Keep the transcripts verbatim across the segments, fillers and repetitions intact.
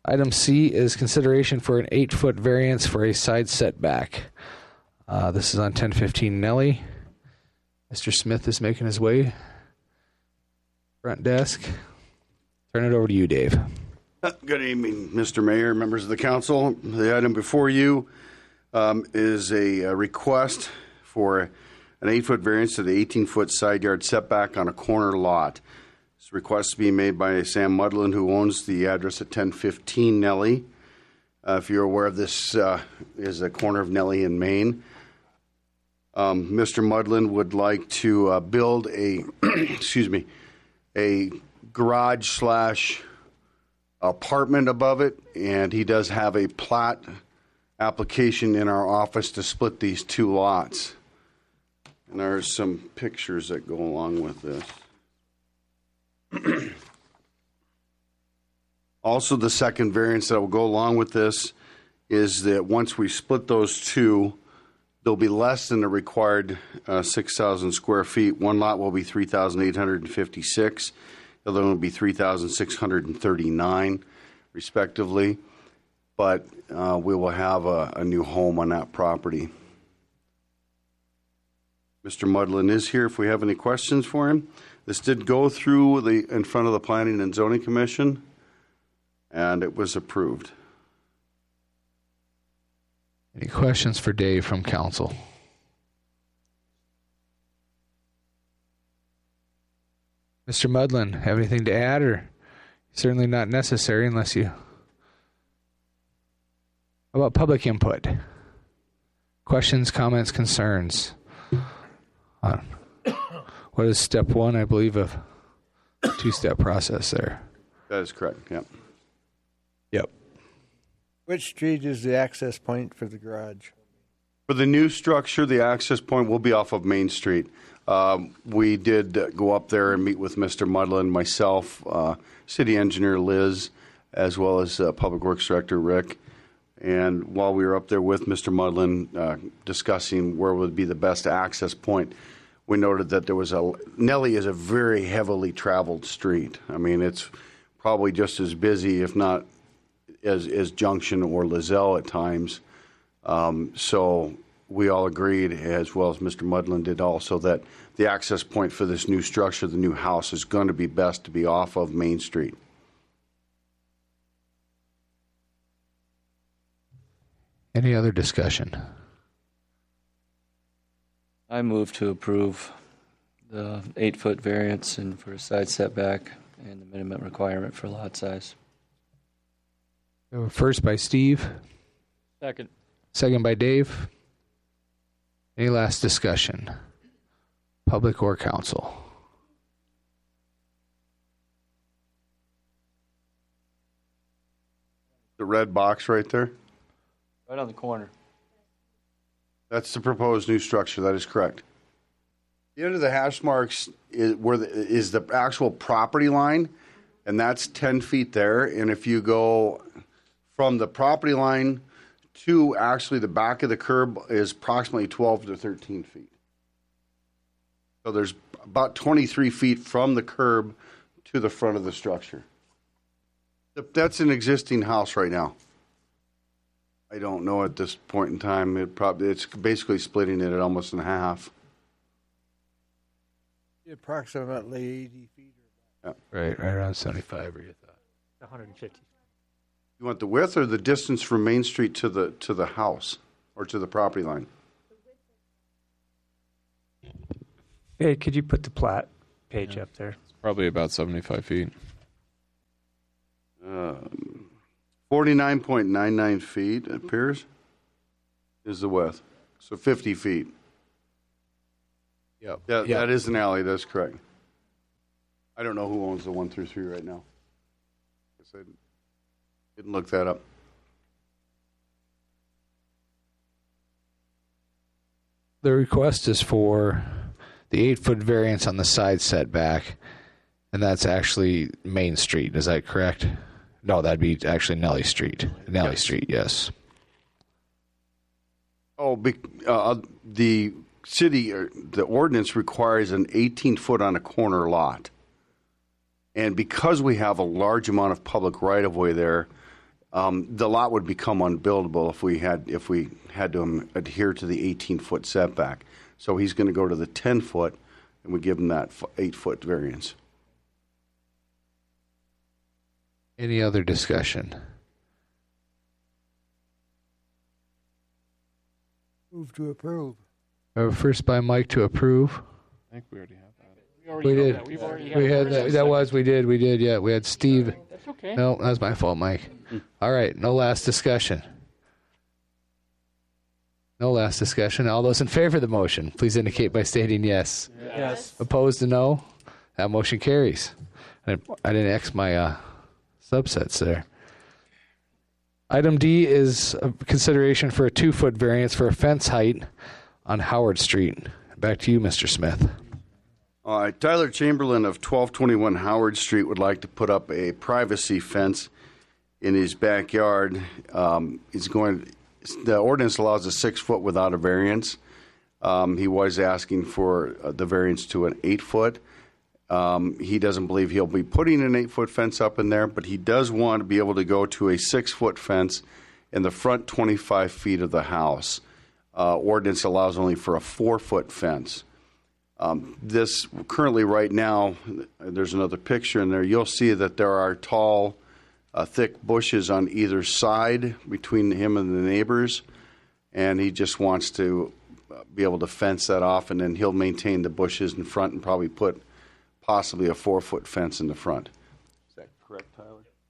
Item C is consideration for an eight-foot variance for a side setback. Uh, this is on ten fifteen Nelly. Mister Smith is making his way. Front desk. Turn it over to you, Dave. Good evening, Mister Mayor, members of the council. The item before you um, is a, a request for an eight-foot variance to the eighteen-foot side yard setback on a corner lot. This request is being made by Sam Mudlin, who owns the address at ten fifteen Nelly. Uh, if you're aware of this, uh, is a corner of Nelly in Maine. Um, Mister Mudlin would like to uh, build a, excuse me, a garage slash apartment above it, and he does have a plat application in our office to split these two lots. And there are some pictures that go along with this. Also, the second variance that will go along with this is that once we split those two, they'll be less than the required uh, six thousand square feet. One lot will be three thousand eight hundred fifty-six. The other one will be three thousand six hundred thirty-nine, respectively. But uh, we will have a, a new home on that property. Mister Mudlin is here if we have any questions for him. This did go through the in front of the Planning and Zoning Commission, and it was approved. Any questions for Dave from council? Mister Mudlin, have anything to add, or certainly not necessary unless you... How about public input? Questions, comments, concerns? On what is step one, I believe, of a two-step process there? That is correct, yep. Yep. Which street is the access point for the garage? For the new structure, the access point will be off of Main Street. Um, we did uh, go up there and meet with Mister Mudlin, myself, uh, City Engineer Liz, as well as uh, Public Works Director Rick. And while we were up there with Mister Mudlin uh, discussing where would be the best access point, we noted that there was a Nelly is a very heavily traveled street. I mean, it's probably just as busy, if not as, as Junction or Lizelle at times. Um, so we all agreed, as well as Mister Mudlin did also, that the access point for this new structure, the new house, is going to be best to be off of Main Street. Any other discussion? I move to approve the eight-foot variance and for a side setback and the minimum requirement for lot size. First by Steve. Second. Second by Dave. Any last discussion? Public or council? The red box right there? Right on the corner. That's the proposed new structure. That is correct. The end of the hash marks is where the, is the actual property line, and that's ten feet there. And if you go from the property line to actually the back of the curb is approximately twelve to thirteen feet. So there's about twenty-three feet from the curb to the front of the structure. That's an existing house right now. I don't know at this point in time. It probably it's basically splitting it at almost in half. Approximately eighty feet. Yeah. Right, right around seventy-five, or you thought? one hundred fifty. You want the width or the distance from Main Street to the to the house or to the property line? Hey, could you put the plat page yeah. up there? It's probably about seventy-five feet. Um, forty-nine point nine nine feet, it appears, is the width. So fifty feet. Yep. Yeah, yep. That is an alley. That's correct. I don't know who owns the one through three right now. I didn't look that up. The request is for the eight-foot variance on the side setback, and that's actually Main Street. Is that correct? No, that'd be actually Nelly Street. Nelly yes. Street, yes. Oh, uh, the city, the ordinance requires an eighteen foot on a corner lot. And because we have a large amount of public right-of-way there, um, the lot would become unbuildable if we had if we had to um, adhere to the eighteen-foot setback. So he's going to go to the ten-foot, and we give him that eight-foot variance. Any other discussion? Move to approve. Uh, First by Mike to approve. I think we already have that. We did. We had that. That was we did. We did. Yeah, we had Steve. That's okay. No, that was my fault, Mike. All right. No last discussion. No last discussion. All those in favor of the motion, please indicate by stating yes. Yes. Opposed to no. That motion carries. I, I didn't X my uh, subsets there. Item D is a consideration for a two-foot variance for a fence height on Howard Street. Back to you, Mister Smith. All right, Tyler Chamberlain of twelve twenty-one Howard Street would like to put up a privacy fence in his backyard. Um, he's going. The ordinance allows a six foot without a variance. Um, he was asking for uh, the variance to an eight foot. Um, he doesn't believe he'll be putting an eight foot fence up in there, but he does want to be able to go to a six foot fence in the front twenty-five feet of the house. Uh, ordinance allows only for a four foot fence. Um, this currently right now, there's another picture in there. You'll see that there are tall, uh, thick bushes on either side between him and the neighbors, and he just wants to be able to fence that off, and then he'll maintain the bushes in front and probably put possibly a four foot fence in the front. Is that correct, Tyler?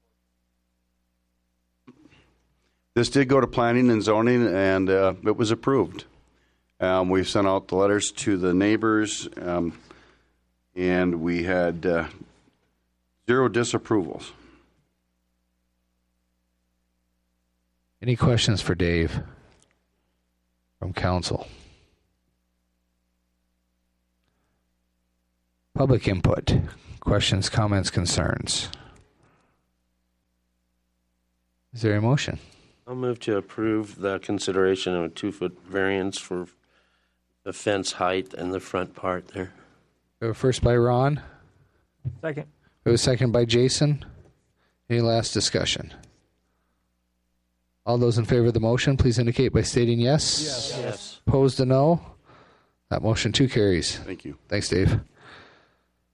This did go to planning and zoning, and uh, it was approved. Um, we sent out the letters to the neighbors, um, and we had uh, zero disapprovals. Any questions for Dave from council? Public input. Questions, comments, concerns. Is there a motion? I'll move to approve the consideration of a two-foot variance for the fence height and the front part there. We have a first by Ron. Second. We have a second by Jason. Any last discussion? All those in favor of the motion, please indicate by stating yes. Yes. Opposed to no. That motion too carries. Thank you. Thanks, Dave.